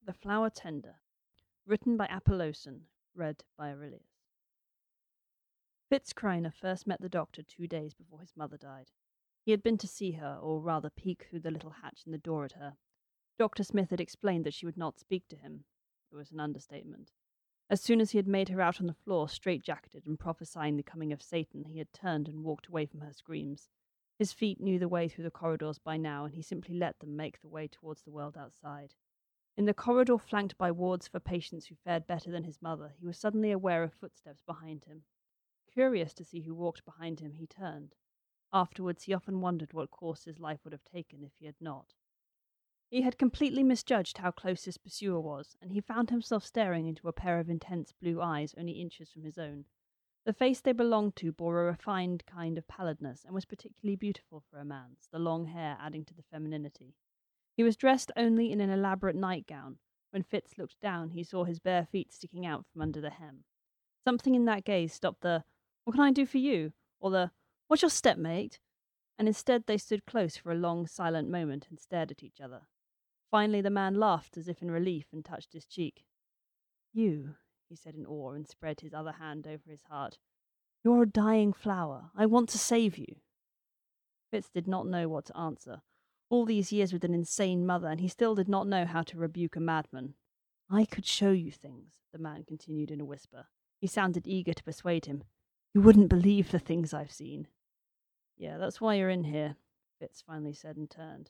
The Flower Tender, written by Apollosson, read by Aurelius. Fitz Kreiner first met the doctor 2 days before his mother died. He had been to see her, or rather peek through the little hatch in the door at her. Dr. Smith had explained that she would not speak to him. It was an understatement. As soon as he had made her out on the floor, straight-jacketed and prophesying the coming of Satan, he had turned and walked away from her screams. His feet knew the way through the corridors by now, and he simply let them make the way towards the world outside. In the corridor flanked by wards for patients who fared better than his mother, he was suddenly aware of footsteps behind him. Curious to see who walked behind him, he turned. Afterwards, he often wondered what course his life would have taken if he had not. He had completely misjudged how close his pursuer was, and he found himself staring into a pair of intense blue eyes only inches from his own. The face they belonged to bore a refined kind of pallidness, and was particularly beautiful for a man's, the long hair adding to the femininity. He was dressed only in an elaborate nightgown. When Fitz looked down, he saw his bare feet sticking out from under the hem. Something in that gaze stopped the, "What can I do for you?" or the, "What's your step, mate?" and instead they stood close for a long, silent moment and stared at each other. Finally, the man laughed as if in relief and touched his cheek. "You," he said in awe and spread his other hand over his heart. "You're a dying flower. I want to save you." Fitz did not know what to answer. All these years with an insane mother, and he still did not know how to rebuke a madman. "I could show you things," the man continued in a whisper. He sounded eager to persuade him. "You wouldn't believe the things I've seen." "Yeah, that's why you're in here," Fitz finally said and turned.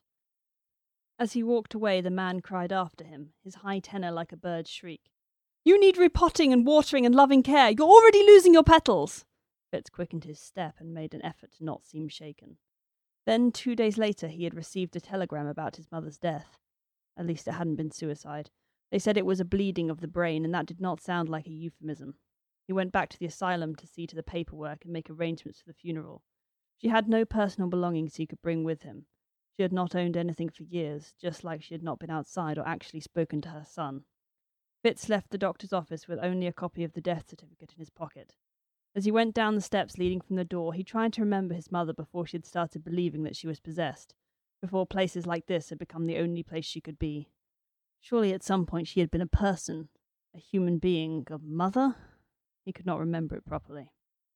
As he walked away, the man cried after him, his high tenor like a bird's shriek. "You need repotting and watering and loving care. You're already losing your petals." Fitz quickened his step and made an effort to not seem shaken. Then, 2 days later, he had received a telegram about his mother's death. At least it hadn't been suicide. They said it was a bleeding of the brain, and that did not sound like a euphemism. He went back to the asylum to see to the paperwork and make arrangements for the funeral. She had no personal belongings he could bring with him. She had not owned anything for years, just like she had not been outside or actually spoken to her son. Fitz left the doctor's office with only a copy of the death certificate in his pocket. As he went down the steps leading from the door, he tried to remember his mother before she had started believing that she was possessed, before places like this had become the only place she could be. Surely at some point she had been a person, a human being, a mother? He could not remember it properly.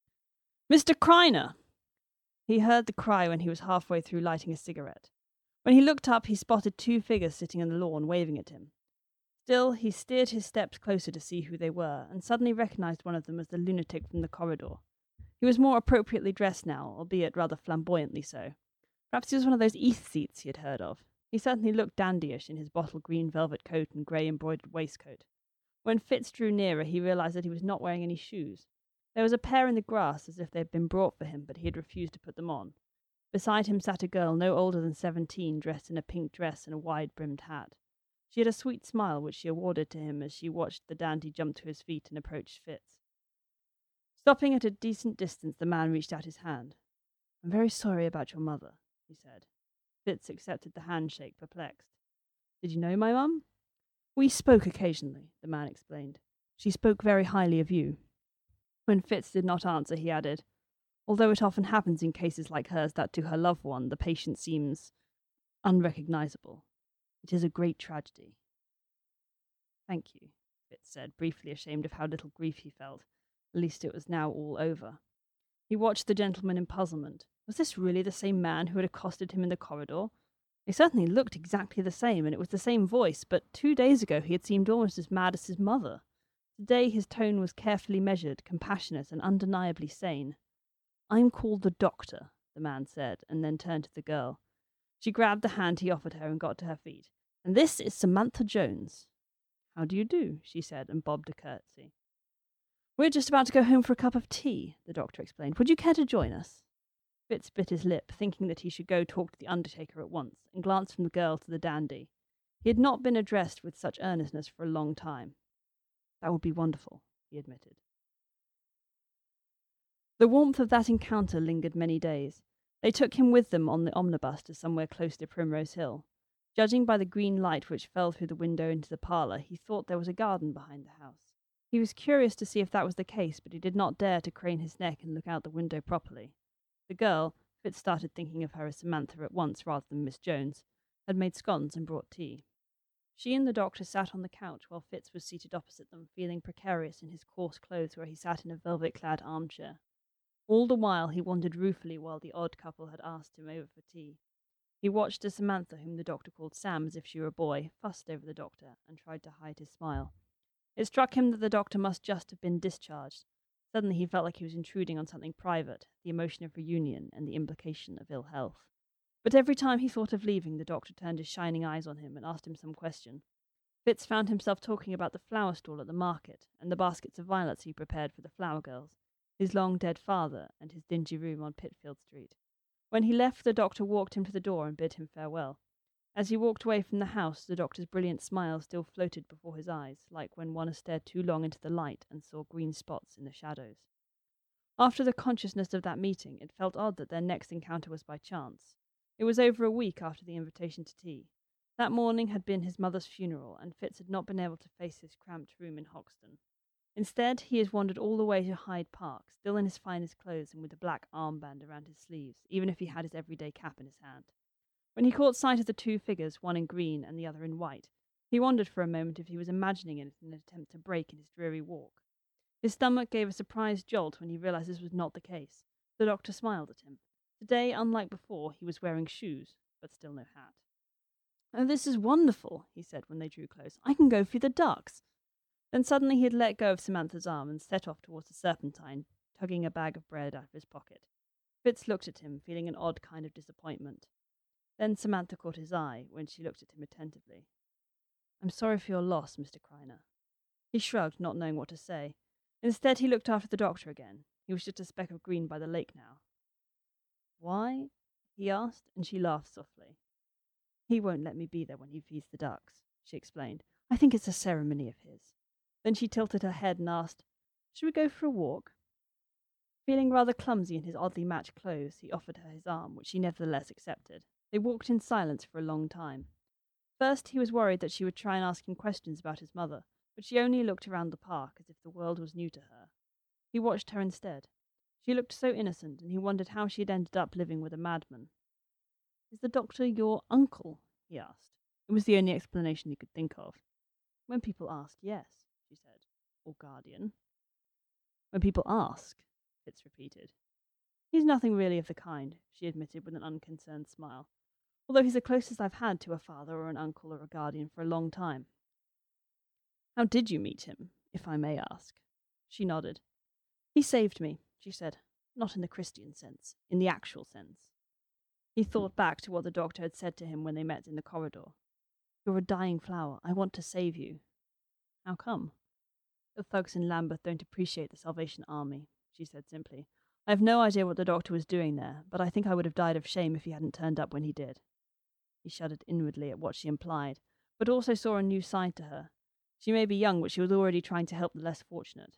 "Mr. Kreiner!" He heard the cry when he was halfway through lighting a cigarette. When he looked up, he spotted 2 figures sitting on the lawn, waving at him. Still, he steered his steps closer to see who they were, and suddenly recognized one of them as the lunatic from the corridor. He was more appropriately dressed now, albeit rather flamboyantly so. Perhaps he was one of those aesthetes he had heard of. He certainly looked dandyish in his bottle green velvet coat and grey embroidered waistcoat. When Fitz drew nearer, he realized that he was not wearing any shoes. There was a pair in the grass, as if they had been brought for him, but he had refused to put them on. Beside him sat a girl no older than 17, dressed in a pink dress and a wide-brimmed hat. She had a sweet smile, which she awarded to him as she watched the dandy jump to his feet and approach Fitz. Stopping at a decent distance, the man reached out his hand. "I'm very sorry about your mother," he said. Fitz accepted the handshake, perplexed. "Did you know my mum?" "We spoke occasionally," the man explained. "She spoke very highly of you." When Fitz did not answer, he added, "Although it often happens in cases like hers that to her loved one the patient seems unrecognizable. It is a great tragedy." "Thank you," Fitz said, briefly ashamed of how little grief he felt. At least it was now all over. He watched the gentleman in puzzlement. Was this really the same man who had accosted him in the corridor? They certainly looked exactly the same, and it was the same voice, but 2 days ago he had seemed almost as mad as his mother. Today his tone was carefully measured, compassionate, and undeniably sane. "I'm called the doctor," the man said, and then turned to the girl. She grabbed the hand he offered her and got to her feet. "And this is Samantha Jones." "How do you do?" she said, and bobbed a curtsy. "We're just about to go home for a cup of tea," the doctor explained. "Would you care to join us?" Fitz bit his lip, thinking that he should go talk to the undertaker at once, and glanced from the girl to the dandy. He had not been addressed with such earnestness for a long time. "That would be wonderful," he admitted. The warmth of that encounter lingered many days. They took him with them on the omnibus to somewhere close to Primrose Hill. Judging by the green light which fell through the window into the parlour, he thought there was a garden behind the house. He was curious to see if that was the case, but he did not dare to crane his neck and look out the window properly. The girl, Fitz started thinking of her as Samantha at once rather than Miss Jones, had made scones and brought tea. She and the doctor sat on the couch while Fitz was seated opposite them, feeling precarious in his coarse clothes where he sat in a velvet-clad armchair. All the while he wondered ruefully while the odd couple had asked him over for tea. He watched as Samantha, whom the doctor called Sam as if she were a boy, fussed over the doctor and tried to hide his smile. It struck him that the doctor must just have been discharged. Suddenly he felt like he was intruding on something private, the emotion of reunion and the implication of ill health. But every time he thought of leaving, the doctor turned his shining eyes on him and asked him some question. Fitz found himself talking about the flower stall at the market and the baskets of violets he prepared for the flower girls, his long-dead father, and his dingy room on Pitfield Street. When he left, the doctor walked him to the door and bid him farewell. As he walked away from the house, the doctor's brilliant smile still floated before his eyes, like when one has stared too long into the light and saw green spots in the shadows. After the consciousness of that meeting, it felt odd that their next encounter was by chance. It was over a week after the invitation to tea. That morning had been his mother's funeral, and Fitz had not been able to face his cramped room in Hoxton. Instead, he had wandered all the way to Hyde Park, still in his finest clothes and with a black armband around his sleeves, even if he had his everyday cap in his hand. When he caught sight of the two figures, one in green and the other in white, he wondered for a moment if he was imagining it in an attempt to break in his dreary walk. His stomach gave a surprised jolt when he realized this was not the case. The doctor smiled at him. Today, unlike before, he was wearing shoes, but still no hat. "Oh, this is wonderful," he said when they drew close. "I can go feed the ducks." Then suddenly he had let go of Samantha's arm and set off towards the Serpentine, tugging a bag of bread out of his pocket. Fitz looked at him, feeling an odd kind of disappointment. Then Samantha caught his eye when she looked at him attentively. "I'm sorry for your loss, Mr. Kreiner." He shrugged, not knowing what to say. Instead, he looked after the doctor again. He was just a speck of green by the lake now. "Why?" he asked, and she laughed softly. "He won't let me be there when he feeds the ducks," she explained. "I think it's a ceremony of his." Then she tilted her head and asked, "Should we go for a walk?" Feeling rather clumsy in his oddly matched clothes, he offered her his arm, which she nevertheless accepted. They walked in silence for a long time. First, he was worried that she would try and ask him questions about his mother, but she only looked around the park as if the world was new to her. He watched her instead. She looked so innocent, and he wondered how she had ended up living with a madman. "Is the doctor your uncle?" he asked. It was the only explanation he could think of. "When people ask, yes," she said. "Or guardian." "When people ask," Fitz repeated. "He's nothing really of the kind," she admitted with an unconcerned smile, "although he's the closest I've had to a father or an uncle or a guardian for a long time." "How did you meet him, if I may ask?" She nodded. "He saved me," she said. "Not in the Christian sense, in the actual sense." He thought back to what the doctor had said to him when they met in the corridor. "You're a dying flower. I want to save you." "How come?" "The thugs in Lambeth don't appreciate the Salvation Army," she said simply. "I have no idea what the doctor was doing there, but I think I would have died of shame if he hadn't turned up when he did." He shuddered inwardly at what she implied, but also saw a new side to her. She may be young, but she was already trying to help the less fortunate.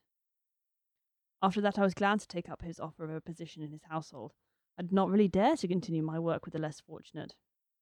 "After that, I was glad to take up his offer of a position in his household. I did not really dare to continue my work with the less fortunate."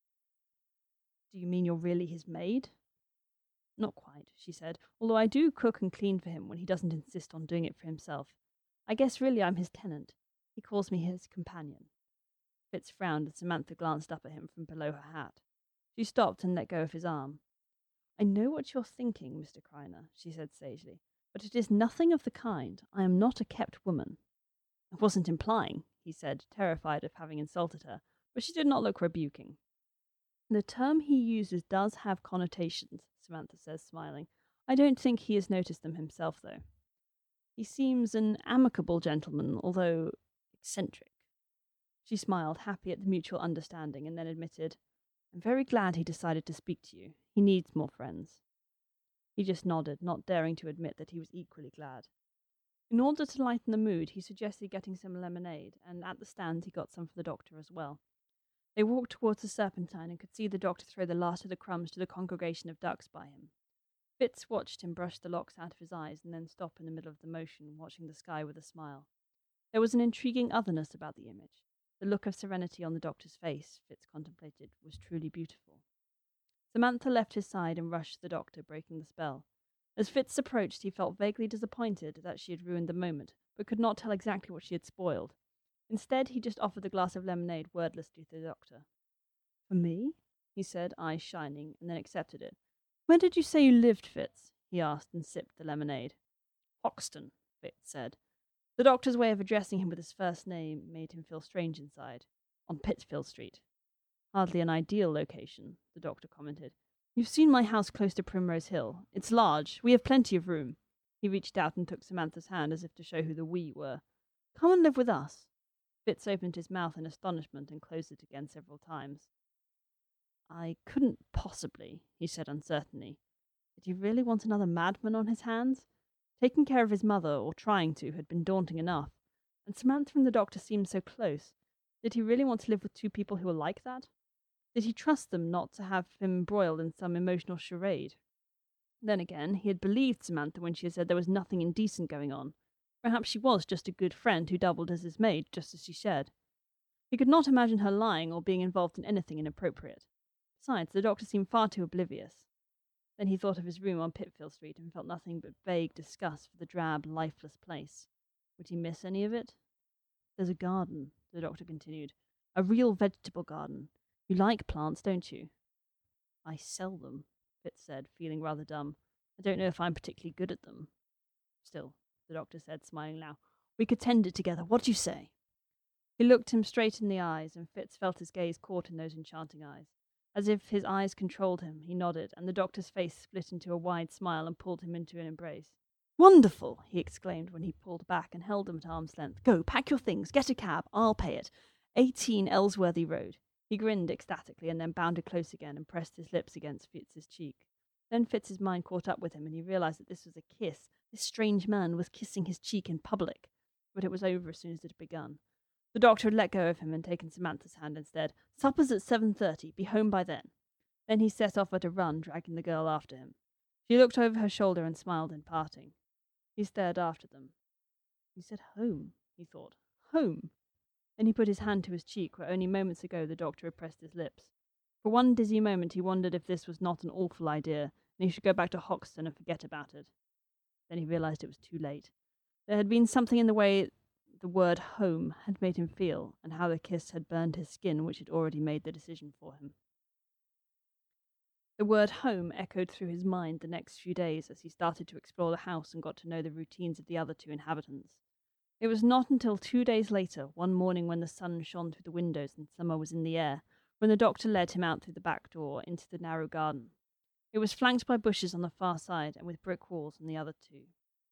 "Do you mean you're really his maid?" "Not quite," she said, "although I do cook and clean for him when he doesn't insist on doing it for himself. I guess really I'm his tenant. He calls me his companion." Fitz frowned, and Samantha glanced up at him from below her hat. She stopped and let go of his arm. "I know what you're thinking, Mr. Kreiner," she said sagely, "but it is nothing of the kind. I am not a kept woman." "I wasn't implying," he said, terrified of having insulted her, but she did not look rebuking. "The term he uses does have connotations," Samantha says, smiling. "I don't think he has noticed them himself, though. He seems an amicable gentleman, although eccentric." She smiled, happy at the mutual understanding, and then admitted, "I'm very glad he decided to speak to you. He needs more friends." He just nodded, not daring to admit that he was equally glad. In order to lighten the mood, he suggested getting some lemonade, and at the stand he got some for the doctor as well. They walked towards the Serpentine and could see the doctor throw the last of the crumbs to the congregation of ducks by him. Fitz watched him brush the locks out of his eyes and then stop in the middle of the motion, watching the sky with a smile. There was an intriguing otherness about the image. The look of serenity on the doctor's face, Fitz contemplated, was truly beautiful. Samantha left his side and rushed to the doctor, breaking the spell. As Fitz approached, he felt vaguely disappointed that she had ruined the moment, but could not tell exactly what she had spoiled. Instead, he just offered the glass of lemonade wordlessly to the doctor. "For me?" he said, eyes shining, and then accepted it. Where did you say you lived, Fitz? He asked and sipped the lemonade. Hoxton, Fitz said. The doctor's way of addressing him with his first name made him feel strange inside. On Pittsfield Street. Hardly an ideal location, the doctor commented. You've seen my house close to Primrose Hill. It's large. We have plenty of room. He reached out and took Samantha's hand as if to show who the we were. Come and live with us. Fitz opened his mouth in astonishment and closed it again several times. I couldn't possibly, he said uncertainly. Did he really want another madman on his hands? Taking care of his mother, or trying to, had been daunting enough, and Samantha and the doctor seemed so close. Did he really want to live with two people who were like that? Did he trust them not to have him embroiled in some emotional charade? Then again, he had believed Samantha when she had said there was nothing indecent going on. Perhaps she was just a good friend who doubled as his maid, just as she said. He could not imagine her lying or being involved in anything inappropriate. Besides, the doctor seemed far too oblivious. Then he thought of his room on Pitfield Street and felt nothing but vague disgust for the drab, lifeless place. Would he miss any of it? There's a garden, the doctor continued. A real vegetable garden. You like plants, don't you? I sell them, Fitz said, feeling rather dumb. I don't know if I'm particularly good at them. Still, the doctor said, smiling now, we could tend it together. What do you say? He looked him straight in the eyes, and Fitz felt his gaze caught in those enchanting eyes. As if his eyes controlled him, he nodded, and the doctor's face split into a wide smile and pulled him into an embrace. Wonderful! He exclaimed when he pulled back and held him at arm's length. Go, pack your things, get a cab, I'll pay it. 18 Ellsworthy Road. He grinned ecstatically and then bounded close again and pressed his lips against Fitz's cheek. Then Fitz's mind caught up with him, and he realized that this was a kiss. This strange man was kissing his cheek in public. But it was over as soon as it had begun. The doctor had let go of him and taken Samantha's hand instead. Supper's at 7:30. Be home by then. Then he set off at a run, dragging the girl after him. She looked over her shoulder and smiled in parting. He stared after them. He said home, he thought. Home. Then he put his hand to his cheek, where only moments ago the doctor had pressed his lips. For one dizzy moment he wondered if this was not an awful idea, and he should go back to Hoxton and forget about it. Then he realized it was too late. There had been something in the way the word home had made him feel, and how the kiss had burned his skin, which had already made the decision for him. The word home echoed through his mind the next few days as he started to explore the house and got to know the routines of the other two inhabitants. It was not until 2 days later, one morning when the sun shone through the windows and summer was in the air, when the doctor led him out through the back door into the narrow garden. It was flanked by bushes on the far side and with brick walls on the other two.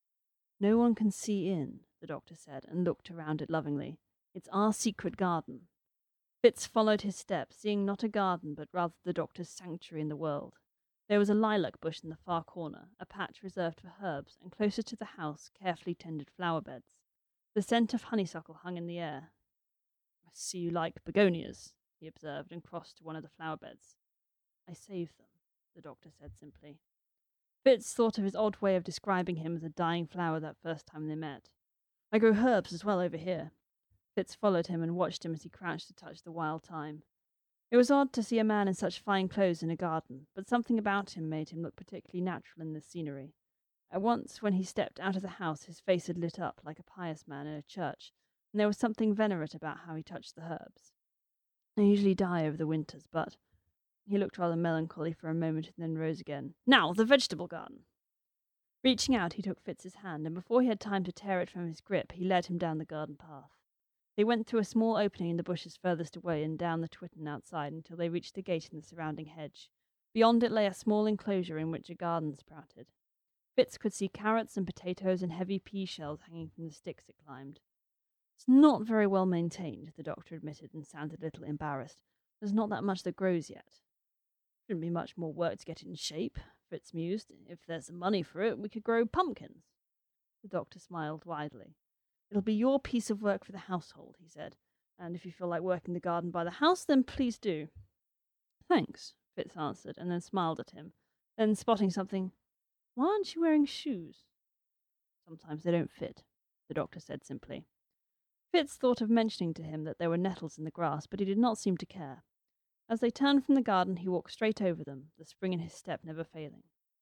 No one can see in, the doctor said, and looked around it lovingly. It's our secret garden. Fitz followed his steps, seeing not a garden, but rather the doctor's sanctuary in the world. There was a lilac bush in the far corner, a patch reserved for herbs, and closer to the house, carefully tended flower beds. The scent of honeysuckle hung in the air. I see you like begonias, he observed, and crossed to one of the flower beds. I save them, the doctor said simply. Fitz thought of his odd way of describing him as a dying flower that first time they met. I grow herbs as well over here. Fitz followed him and watched him as he crouched to touch the wild thyme. It was odd to see a man in such fine clothes in a garden, but something about him made him look particularly natural in this scenery. At once, when he stepped out of the house, his face had lit up like a pious man in a church, and there was something venerate about how he touched the herbs. They usually die over the winters, but... He looked rather melancholy for a moment and then rose again. Now, the vegetable garden! Reaching out, he took Fitz's hand, and before he had time to tear it from his grip, he led him down the garden path. They went through a small opening in the bushes furthest away and down the twitten outside until they reached the gate in the surrounding hedge. Beyond it lay a small enclosure in which a garden sprouted. Fitz could see carrots and potatoes and heavy pea shells hanging from the sticks it climbed. It's not very well maintained, the doctor admitted, and sounded a little embarrassed. There's not that much that grows yet. Shouldn't be much more work to get it in shape, Fitz mused. If there's the money for it, we could grow pumpkins. The doctor smiled widely. It'll be your piece of work for the household, he said, and if you feel like working the garden by the house, then please do. Thanks, Fitz answered, and then smiled at him. Then, spotting something, why aren't you wearing shoes? Sometimes they don't fit, the doctor said simply. Fitz thought of mentioning to him that there were nettles in the grass, but he did not seem to care. As they turned from the garden, he walked straight over them, the spring in his step never failing.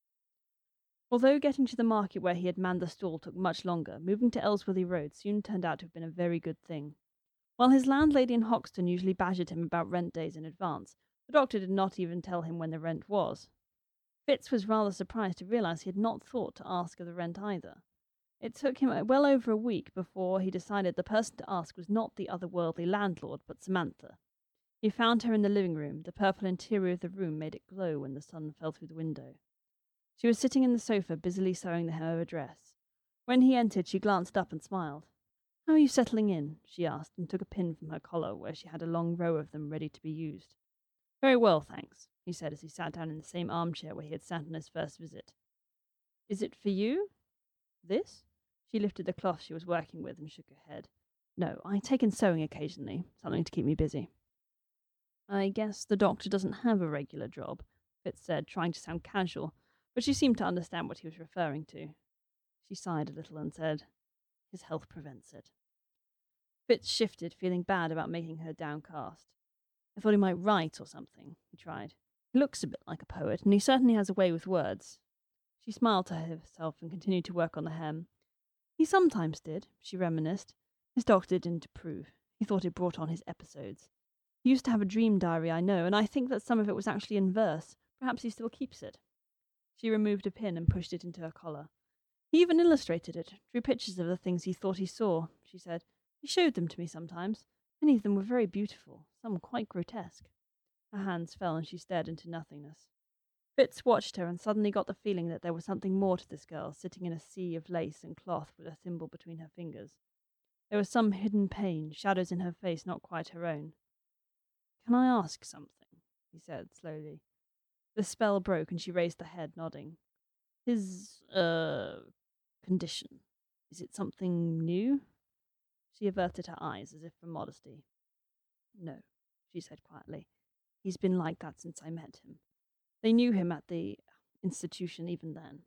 Although getting to the market where he had manned the stall took much longer, moving to Ellsworthy Road soon turned out to have been a very good thing. While his landlady in Hoxton usually badgered him about rent days in advance, the doctor did not even tell him when the rent was. Fitz was rather surprised to realize he had not thought to ask of the rent either. It took him well over a week before he decided the person to ask was not the otherworldly landlord, but Samantha. He found her in the living room. The purple interior of the room made it glow when the sun fell through the window. She was sitting in the sofa, busily sewing the hem of a dress. When he entered, she glanced up and smiled. "How are you settling in?" she asked, and took a pin from her collar, where she had a long row of them ready to be used. "Very well, thanks," he said as he sat down in the same armchair where he had sat on his first visit. "Is it for you? This?" She lifted the cloth she was working with and shook her head. "No, I take in sewing occasionally, something to keep me busy." "I guess the doctor doesn't have a regular job," Fitz said, trying to sound casual, but she seemed to understand what he was referring to. She sighed a little and said, "His health prevents it." Fitz shifted, feeling bad about making her downcast. "I thought he might write or something," he tried. "He looks a bit like a poet, and he certainly has a way with words." She smiled to herself and continued to work on the hem. "He sometimes did," she reminisced. "His doctor didn't approve. He thought it brought on his episodes. He used to have a dream diary, I know, and I think that some of it was actually in verse. Perhaps he still keeps it." She removed a pin and pushed it into her collar. "He even illustrated it, drew pictures of the things he thought he saw," she said. "He showed them to me sometimes. Many of them were very beautiful, some quite grotesque." Her hands fell and she stared into nothingness. Fitz watched her and suddenly got the feeling that there was something more to this girl, sitting in a sea of lace and cloth with a thimble between her fingers. There was some hidden pain, shadows in her face not quite her own. "Can I ask something?" he said slowly. The spell broke and she raised the head, nodding. "His, condition. Is it something new?" She averted her eyes as if for modesty. "No," she said quietly. "He's been like that since I met him. They knew him at the institution even then."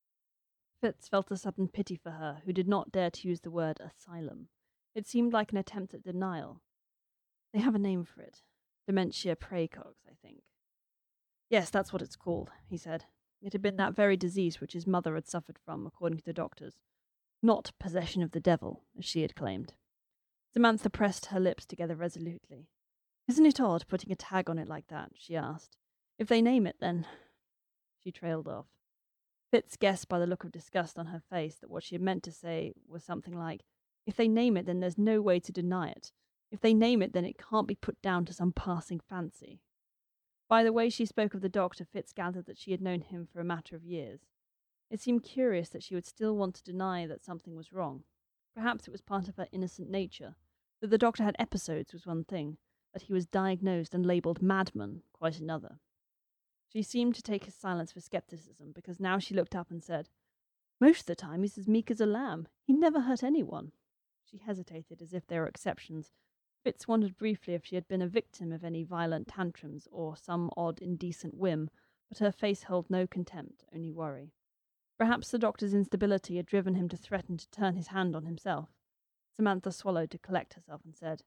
Fitz felt a sudden pity for her, who did not dare to use the word asylum. It seemed like an attempt at denial. "They have a name for it. Dementia praecox, I think." "Yes, that's what it's called," he said. It had been that very disease which his mother had suffered from, according to the doctors. Not possession of the devil, as she had claimed. Samantha pressed her lips together resolutely. "Isn't it odd, putting a tag on it like that?" she asked. "If they name it, then—" She trailed off. Fitz guessed by the look of disgust on her face that what she had meant to say was something like, "If they name it, then there's no way to deny it. If they name it, then it can't be put down to some passing fancy." By the way she spoke of the doctor, Fitz gathered that she had known him for a matter of years. It seemed curious that she would still want to deny that something was wrong. Perhaps it was part of her innocent nature. That the doctor had episodes was one thing, that he was diagnosed and labelled madman quite another. She seemed to take his silence for skepticism, because now she looked up and said, "Most of the time he's as meek as a lamb. He never hurt anyone." She hesitated, as if there were exceptions. Fitz wondered briefly if she had been a victim of any violent tantrums or some odd indecent whim, but her face held no contempt, only worry. Perhaps the doctor's instability had driven him to threaten to turn his hand on himself. Samantha swallowed to collect herself and said,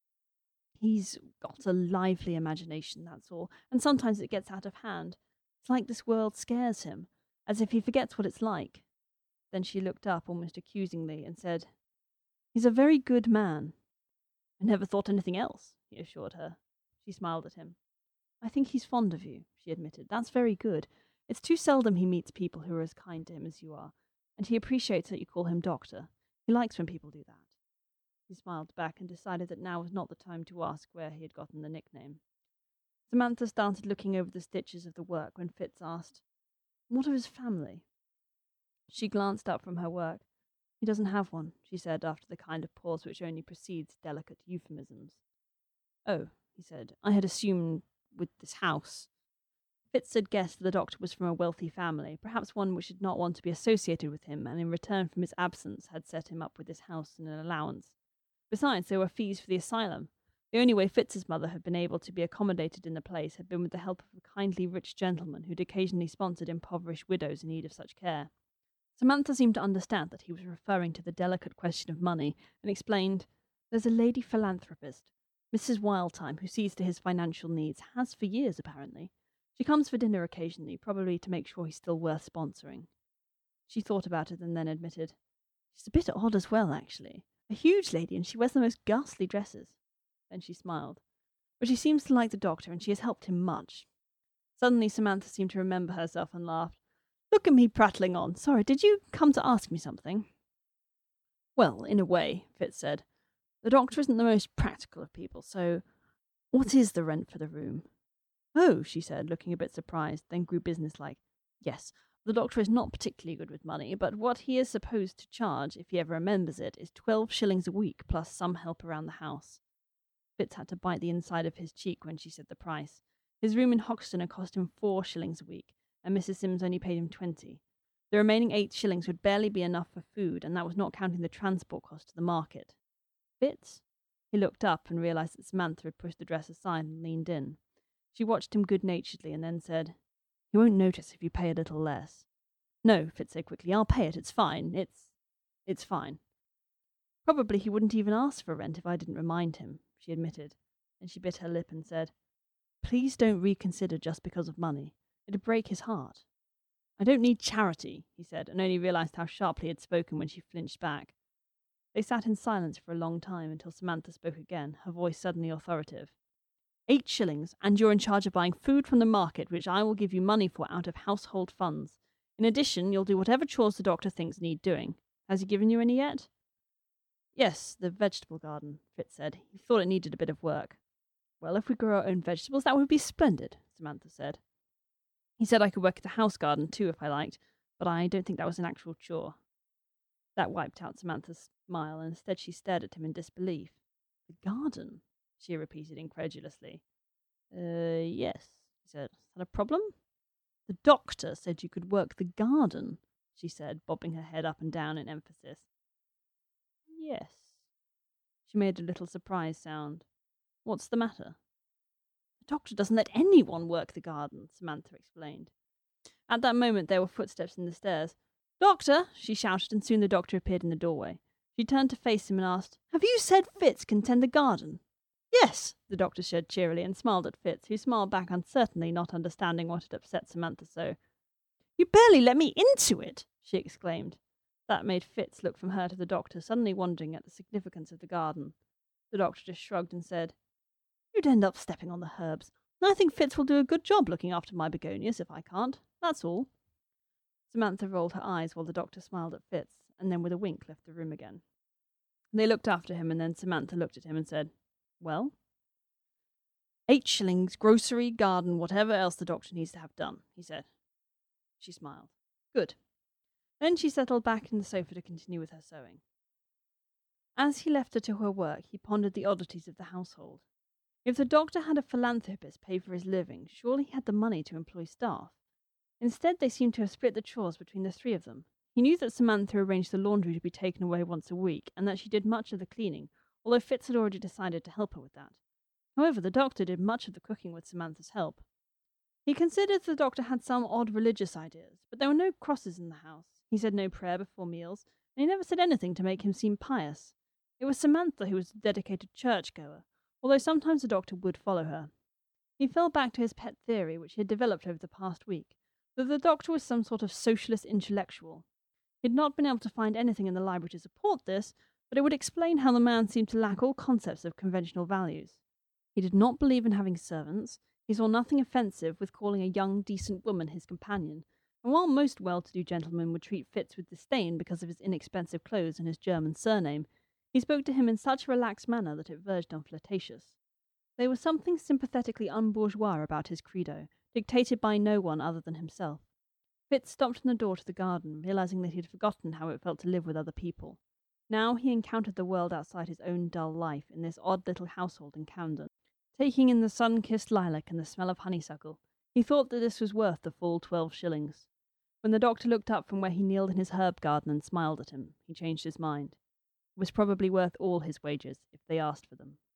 "He's got a lively imagination, that's all, and sometimes it gets out of hand. It's like this world scares him, as if he forgets what it's like." Then she looked up almost accusingly and said, "He's a very good man." "I never thought anything else," he assured her. She smiled at him. "I think he's fond of you," she admitted. "That's very good. It's too seldom he meets people who are as kind to him as you are, and he appreciates that you call him doctor. He likes when people do that." He smiled back and decided that now was not the time to ask where he had gotten the nickname. Samantha started looking over the stitches of the work when Fitz asked, "What of his family?" She glanced up from her work. "He doesn't have one," she said after the kind of pause which only precedes delicate euphemisms. "Oh," he said, "I had assumed with this house." Fitz had guessed that the doctor was from a wealthy family, perhaps one which did not want to be associated with him, and in return from his absence had set him up with this house and an allowance. Besides, there were fees for the asylum. The only way Fitz's mother had been able to be accommodated in the place had been with the help of a kindly rich gentleman who'd occasionally sponsored impoverished widows in need of such care. Samantha seemed to understand that he was referring to the delicate question of money, and explained, "There's a lady philanthropist, Mrs. Wildtime, who sees to his financial needs, has for years, apparently. She comes for dinner occasionally, probably to make sure he's still worth sponsoring." She thought about it and then admitted, "She's a bit odd as well, actually. A huge lady, and she wears the most ghastly dresses." Then she smiled. "But she seems to like the doctor, and she has helped him much." Suddenly Samantha seemed to remember herself and laughed. "Look at me prattling on. Sorry, did you come to ask me something?" "Well, in a way," Fitz said. "The doctor isn't the most practical of people, so what is the rent for the room?" "Oh," she said, looking a bit surprised, then grew businesslike. "Yes, the doctor is not particularly good with money, but what he is supposed to charge, if he ever remembers it, is 12 shillings a week, plus some help around the house." Fitz had to bite the inside of his cheek when she said the price. His room in Hoxton had cost him 4 shillings a week, and Mrs. Sims only paid him 20. The remaining 8 shillings would barely be enough for food, and that was not counting the transport cost to the market. "Fitz?" He looked up and realized that Samantha had pushed the dress aside and leaned in. She watched him good-naturedly and then said, "You won't notice if you pay a little less." "No," Fitz said quickly, "I'll pay it. It's fine. It's fine." "Probably he wouldn't even ask for rent if I didn't remind him," she admitted. Then she bit her lip and said, "Please don't reconsider just because of money. It'd break his heart." "I don't need charity," he said, and only realized how sharply he had spoken when she flinched back. They sat in silence for a long time until Samantha spoke again, her voice suddenly authoritative. 8 shillings, and you're in charge of buying food from the market, which I will give you money for out of household funds. In addition, you'll do whatever chores the doctor thinks need doing. Has he given you any yet?" "Yes, the vegetable garden," Fitz said. He thought it needed a bit of work. "Well, if we grew our own vegetables, that would be splendid," Samantha said. "He said I could work at the house garden too if I liked, but I don't think that was an actual chore." That wiped out Samantha's smile, and instead she stared at him in disbelief. "The garden?" she repeated incredulously. Yes," he said. "Is that a problem?" "The doctor said you could work the garden," she said, bobbing her head up and down in emphasis. "Yes." She made a little surprised sound. "What's the matter?" "The doctor doesn't let anyone work the garden," Samantha explained. At that moment there were footsteps in the stairs. "Doctor!" she shouted, and soon the doctor appeared in the doorway. She turned to face him and asked, "Have you said Fitz can tend the garden?" "Yes," the doctor said cheerily, and smiled at Fitz, who smiled back uncertainly, not understanding what had upset Samantha so. "You barely let me into it!" she exclaimed. That made Fitz look from her to the doctor, suddenly wondering at the significance of the garden. The doctor just shrugged and said, "You'd end up stepping on the herbs. I think Fitz will do a good job looking after my begonias if I can't. That's all." Samantha rolled her eyes while the doctor smiled at Fitz, and then with a wink left the room again. They looked after him, and then Samantha looked at him and said, "Well?" 8 shillings, grocery, garden, whatever else the doctor needs to have done," he said. She smiled. "Good." Then she settled back in the sofa to continue with her sewing. As he left her to her work, he pondered the oddities of the household. If the doctor had a philanthropist pay for his living, surely he had the money to employ staff. Instead, they seemed to have split the chores between the 3 of them. He knew that Samantha arranged the laundry to be taken away once a week, and that she did much of the cleaning, although Fitz had already decided to help her with that. However, the doctor did much of the cooking with Samantha's help. He considered the doctor had some odd religious ideas, but there were no crosses in the house. He said no prayer before meals, and he never said anything to make him seem pious. It was Samantha who was a dedicated churchgoer, although sometimes the doctor would follow her. He fell back to his pet theory, which he had developed over the past week, that the doctor was some sort of socialist intellectual. He had not been able to find anything in the library to support this, but it would explain how the man seemed to lack all concepts of conventional values. He did not believe in having servants. He saw nothing offensive with calling a young, decent woman his companion, and while most well-to-do gentlemen would treat Fitz with disdain because of his inexpensive clothes and his German surname, he spoke to him in such a relaxed manner that it verged on flirtatious. There was something sympathetically unbourgeois about his credo, dictated by no one other than himself. Fitz stopped in the door to the garden, realizing that he had forgotten how it felt to live with other people. Now he encountered the world outside his own dull life in this odd little household in Camden. Taking in the sun-kissed lilac and the smell of honeysuckle, he thought that this was worth the full 12 shillings. When the doctor looked up from where he kneeled in his herb garden and smiled at him, he changed his mind. It was probably worth all his wages if they asked for them.